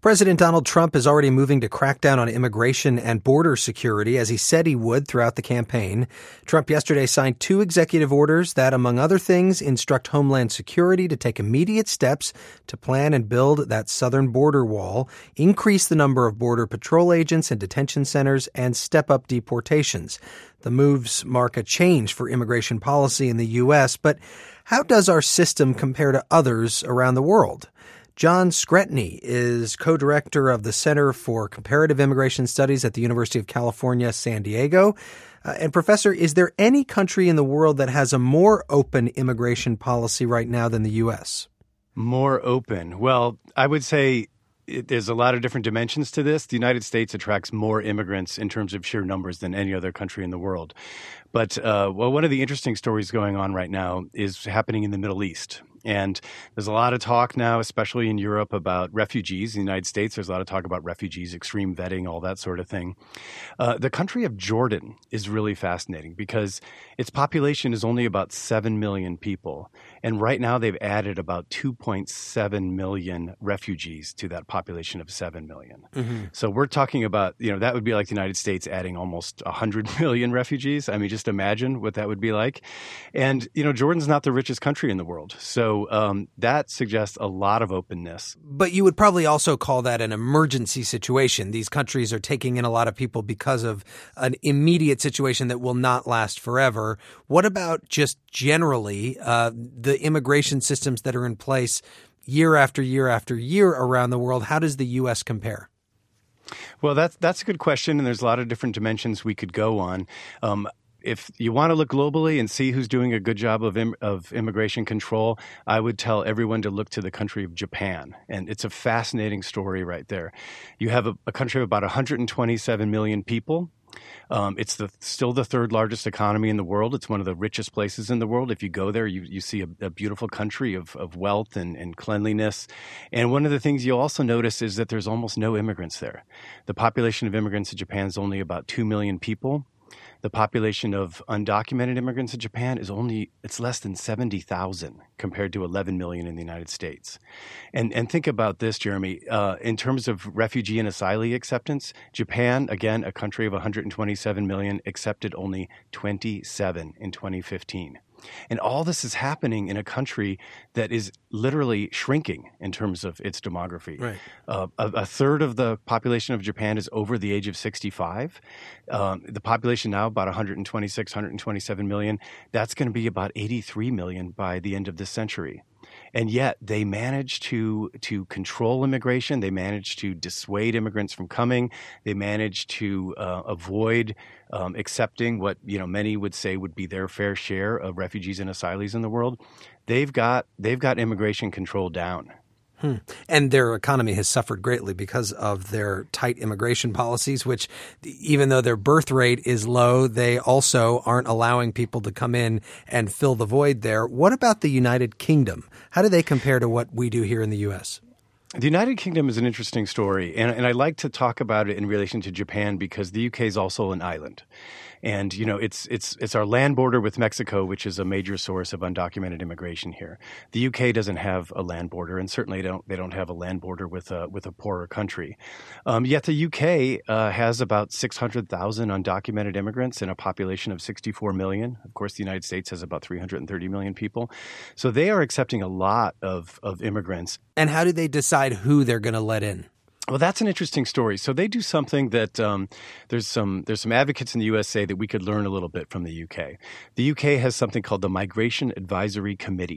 President Donald Trump is already moving to crack down on immigration and border security, as he said he would throughout the campaign. Trump yesterday signed 2 executive orders that, among other things, instruct Homeland Security to take immediate steps to plan and build that southern border wall, increase the number of Border Patrol agents and detention centers, and step up deportations. The moves mark a change for immigration policy in the U.S., but how does our system compare to others around the world? John Skretny is co-director of the Center for Comparative Immigration Studies at the University of California, San Diego. And Professor, is there any country in the world that has a more open immigration policy right now than the U.S.? More open? Well, I would say there's a lot of different dimensions to this. The United States attracts more immigrants in terms of sheer numbers than any other country in the world. But one of the interesting stories going on right now is happening in the Middle East. And there's a lot of talk now, especially in Europe, about refugees. In the United States, there's a lot of talk about refugees, extreme vetting, all that sort of thing. The country of Jordan is really fascinating because its population is only about 7 million people. And right now they've added about 2.7 million refugees to that population of 7 million. Mm-hmm. So we're talking about, that would be like the United States adding almost 100 million refugees. I mean, just imagine what that would be like. And, Jordan's not the richest country in the world. So that suggests a lot of openness. But you would probably also call that an emergency situation. These countries are taking in a lot of people because of an immediate situation that will not last forever. What about just generally the immigration systems that are in place year after year after year around the world? How does the U.S. compare? Well, that's a good question, and there's a lot of different dimensions we could go on. If you want to look globally and see who's doing a good job of immigration control, I would tell everyone to look to the country of Japan. And it's a fascinating story right there. You have a country of about 127 million people. It's still the third largest economy in the world. It's one of the richest places in the world. If you go there, you see a beautiful country of wealth and cleanliness. And one of the things you'll also notice is that there's almost no immigrants there. The population of immigrants in Japan is only about 2 million people. The population of undocumented immigrants in Japan it's less than 70,000 compared to 11 million in the United States. And think about this, Jeremy. In terms of refugee and asylee acceptance, Japan, again, a country of 127 million, accepted only 27 in 2015. And all this is happening in a country that is literally shrinking in terms of its demography. Right. A third of the population of Japan is over the age of 65. The population now, about 126, 127 million. That's going to be about 83 million by the end of this century. And yet they managed to control immigration. They managed to dissuade immigrants from coming. They managed to avoid accepting what many would say would be their fair share of refugees and asylees in the world. They've got immigration control down. And their economy has suffered greatly because of their tight immigration policies, which even though their birth rate is low, they also aren't allowing people to come in and fill the void there. What about the United Kingdom? How do they compare to what we do here in the U.S.? The United Kingdom is an interesting story, and I like to talk about it in relation to Japan because the UK is also an island. And, it's our land border with Mexico, which is a major source of undocumented immigration here. The UK doesn't have a land border, and certainly they don't have a land border with a poorer country. Yet the UK has about 600,000 undocumented immigrants in a population of 64 million. Of course, the United States has about 330 million people. So they are accepting a lot of immigrants. And how do they decide who they're going to let in? Well, that's an interesting story. So they do something that there's some advocates in the U.S. say that we could learn a little bit from the U.K. The U.K. has something called the Migration Advisory Committee.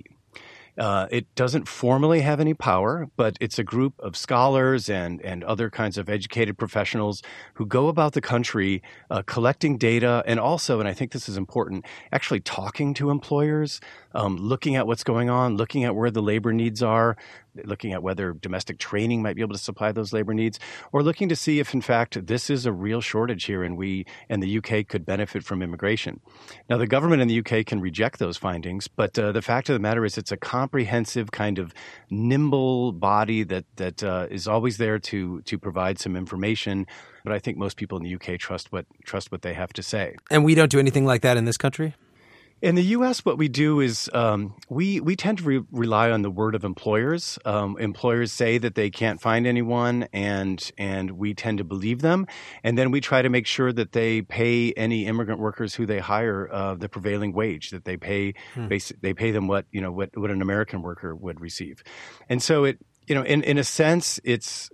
It doesn't formally have any power, but it's a group of scholars and other kinds of educated professionals who go about the country collecting data and also, and I think this is important, actually talking to employers, looking at what's going on, looking at where the labor needs are, looking at whether domestic training might be able to supply those labor needs, or looking to see if, in fact, this is a real shortage here and the UK could benefit from immigration. Now, the government in the UK can reject those findings, but the fact of the matter is it's a comprehensive kind of nimble body that is always there to provide some information. But I think most people in the UK trust what they have to say. And we don't do anything like that in this country? In the U.S., what we do is we tend to rely on the word of employers. Employers say that they can't find anyone, and we tend to believe them. And then we try to make sure that they pay any immigrant workers who they hire the prevailing wage, that they pay they pay them what an American worker would receive. And so in a sense, it's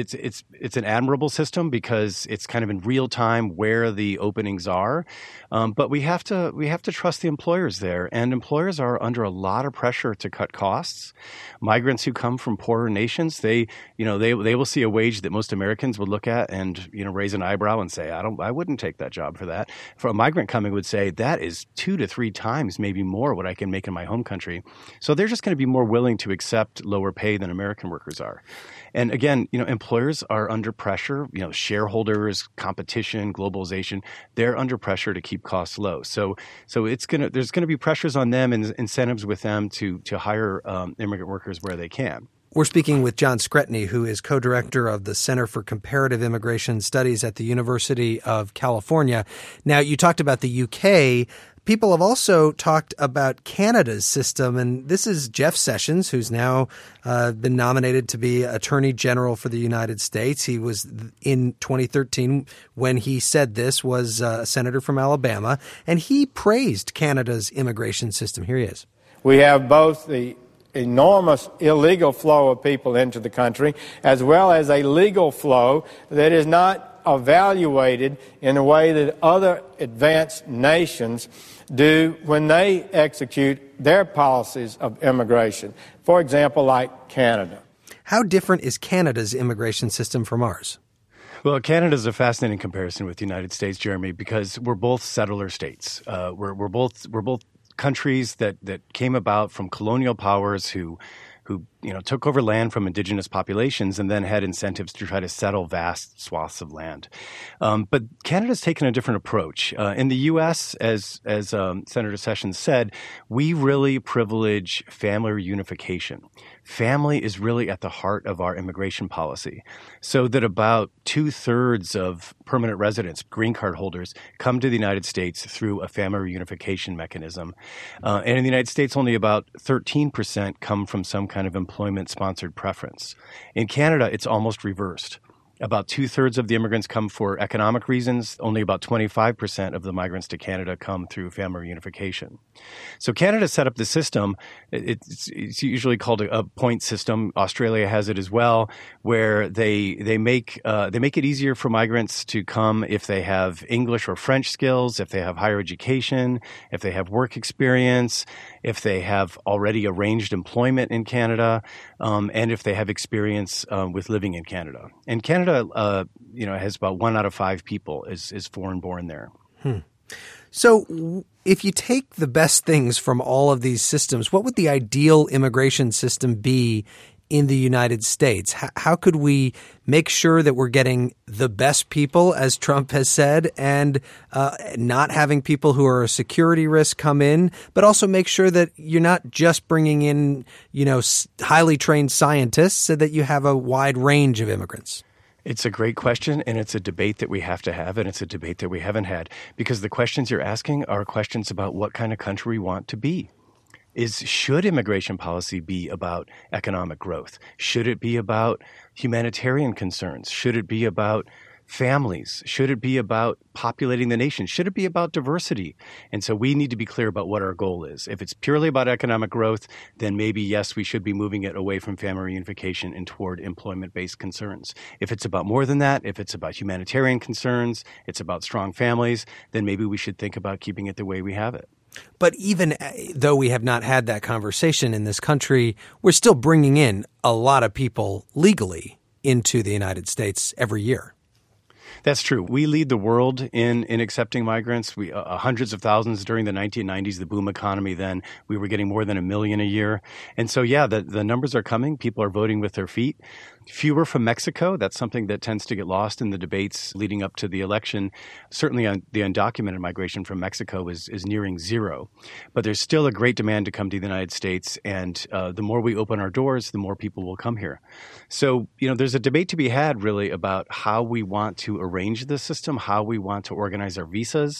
an admirable system because it's kind of in real time where the openings are, but we have to trust the employers there, and employers are under a lot of pressure to cut costs. Migrants who come from poorer nations, they will see a wage that most Americans would look at and raise an eyebrow and say, I wouldn't take that job for that. For a migrant coming would say that is 2 to 3 times, maybe more, what I can make in my home country. So they're just going to be more willing to accept lower pay than American workers are. And again, employers are under pressure, shareholders, competition, globalization, they're under pressure to keep costs low. So there's going to be pressures on them and incentives with them to hire immigrant workers where they can. We're speaking with John Scretany, who is co-director of the Center for Comparative Immigration Studies at the University of California. Now, you talked about the UK. People have also talked about Canada's system, and this is Jeff Sessions, who's now been nominated to be Attorney General for the United States. He was in 2013 when he said this, was a senator from Alabama, and he praised Canada's immigration system. Here he is. We have both the enormous illegal flow of people into the country as well as a legal flow that is not evaluated in a way that other advanced nations do when they execute their policies of immigration. For example, like Canada. How different is Canada's immigration system from ours? Well, Canada is a fascinating comparison with the United States, Jeremy, because we're both settler states. We're both countries that came about from colonial powers who took over land from indigenous populations and then had incentives to try to settle vast swaths of land. But Canada's taken a different approach. In the U.S., as Senator Sessions said, we really privilege family reunification. Family is really at the heart of our immigration policy, so that about 2/3 of permanent residents, green card holders, come to the United States through a family reunification mechanism. And in the United States, only about 13% come from some kind of employment-sponsored preference. In Canada, it's almost reversed. About 2/3 of the immigrants come for economic reasons. Only about 25% of the migrants to Canada come through family reunification. So Canada set up the system. It's usually called a point system. Australia has it as well, where they make it easier for migrants to come if they have English or French skills, if they have higher education, if they have work experience, if they have already arranged employment in Canada, and if they have experience with living in Canada. And Canada, has about 1 out of 5 people is foreign-born there. So if you take the best things from all of these systems, what would the ideal immigration system be in the United States? How could we make sure that we're getting the best people, as Trump has said, and not having people who are a security risk come in, but also make sure that you're not just bringing in, highly trained scientists, so that you have a wide range of immigrants? It's a great question, and it's a debate that we have to have, and it's a debate that we haven't had, because the questions you're asking are questions about what kind of country we want to be. Should immigration policy be about economic growth? Should it be about humanitarian concerns? Should it be about families? Should it be about populating the nation? Should it be about diversity? And so we need to be clear about what our goal is. If it's purely about economic growth, then maybe, yes, we should be moving it away from family reunification and toward employment-based concerns. If it's about more than that, if it's about humanitarian concerns, it's about strong families, then maybe we should think about keeping it the way we have it. But even though we have not had that conversation in this country, we're still bringing in a lot of people legally into the United States every year. That's true. We lead the world in accepting migrants. We hundreds of thousands during the 1990s, the boom economy then. We were getting more than 1 million a year. And so, yeah, the numbers are coming. People are voting with their feet. Fewer from Mexico. That's something that tends to get lost in the debates leading up to the election. Certainly the undocumented migration from Mexico is nearing zero. But there's still a great demand to come to the United States. And the more we open our doors, the more people will come here. So, there's a debate to be had really about how we want to arrange the system, how we want to organize our visas,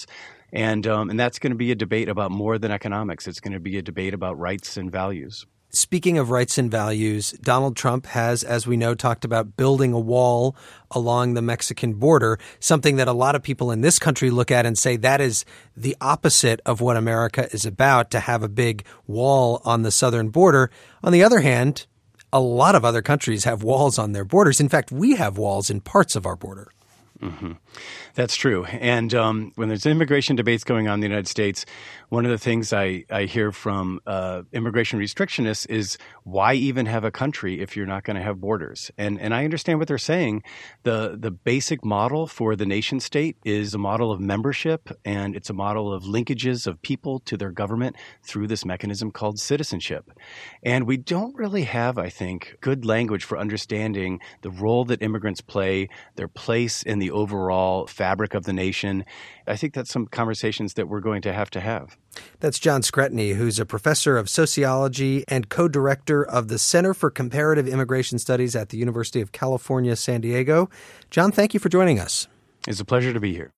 And that's going to be a debate about more than economics. It's going to be a debate about rights and values. Speaking of rights and values, Donald Trump has, as we know, talked about building a wall along the Mexican border, something that a lot of people in this country look at and say that is the opposite of what America is about, to have a big wall on the southern border. On the other hand, a lot of other countries have walls on their borders. In fact, we have walls in parts of our border. Mm-hmm. That's true. And when there's immigration debates going on in the United States, one of the things I hear from immigration restrictionists is, why even have a country if you're not going to have borders? And I understand what they're saying. The basic model for the nation state is a model of membership, and it's a model of linkages of people to their government through this mechanism called citizenship. And we don't really have, I think, good language for understanding the role that immigrants play, their place in the overall fabric of the nation. I think that's some conversations that we're going to have. That's John Scretany, who's a professor of sociology and co-director of the Center for Comparative Immigration Studies at the University of California, San Diego. John, thank you for joining us. It's a pleasure to be here.